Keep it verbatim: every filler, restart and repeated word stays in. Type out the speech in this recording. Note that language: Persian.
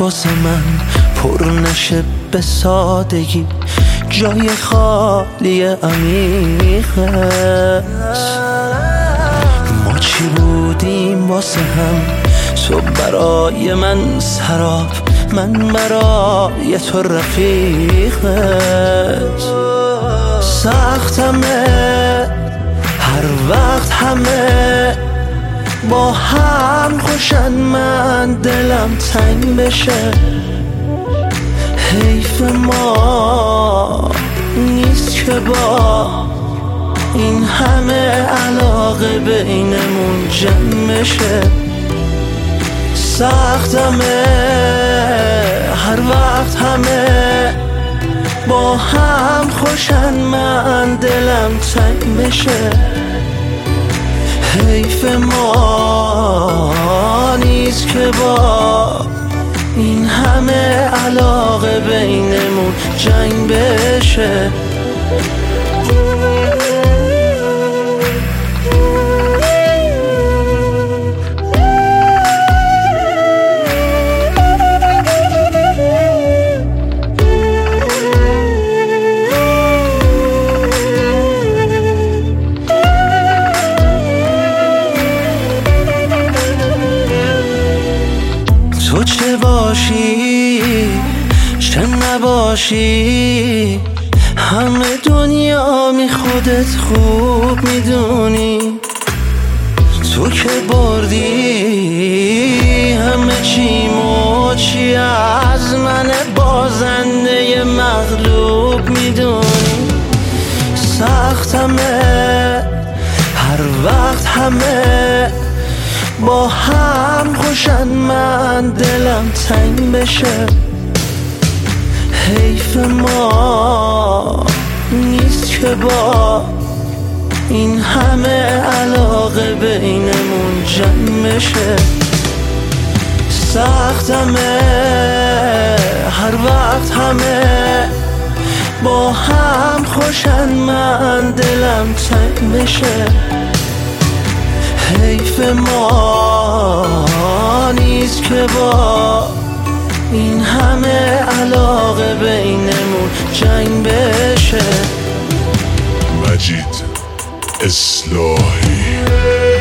واسه من پر نشه به سادگی، جای خالی عمیقه. ما چی بودیم واسه هم، تو برای من سراب، من برای تو رفیقت. سختمه هر وقت همه با هم خوشن، من دلم تنگ بشه. حیف ما نیست که با این همه علاقه بینمون جمع بشه. سختمه هر وقت همه با هم خوشن، من دلم تنگ بشه. حیف ما نیست که با این همه علاقه بینمون جنگ بشه. تو چه باشی چه نباشی، همه دنیا می خودت خوب میدونی. تو که بردی همه چیم و چی از من بازنده مغلوب میدونی. سختمه هر وقت همه با هم خوشن، من دلم تنگ بشه. حیف ما نیست که با این همه علاقه بینمون جمع بشه. سختمه هر وقت همه با هم خوشن، من دلم تنگ بشه. حیف ما نیست که با این همه علاقه بینمون جنگ بشه. مجید اصلاحی.